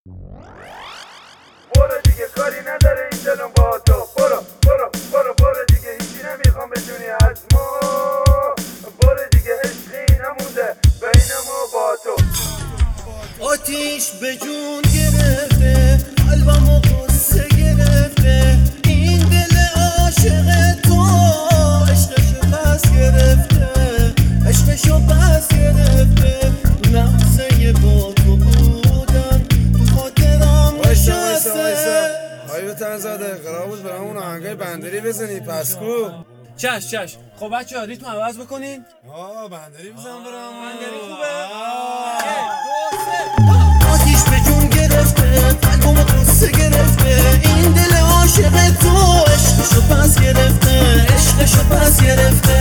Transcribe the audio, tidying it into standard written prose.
برو دیگه کاری نداره این دلم با تو. برو دیگه هیچی نمیخوام بدونی از ما. برو دیگه عشقی نمونده بین ما با تو. آتیش به جون گرفته قلبمو قصه گرفته این دل عاشق تو عشقشو پس گرفته عشقشو پس گرفته لحظه با تو بودن تو خاطرام نشسته. آیو تنزاده قرار بود برامون آهنگای بندری بزنی پسکو. چش خب بچه ها ریتم عوض بکنین. بندری بزن برامون. بندری خوبه. آتیش به جون گرفته قلبمو قصه گرفته این دل عاشق تو عشقشو پس گرفته عشقشو پس گرفته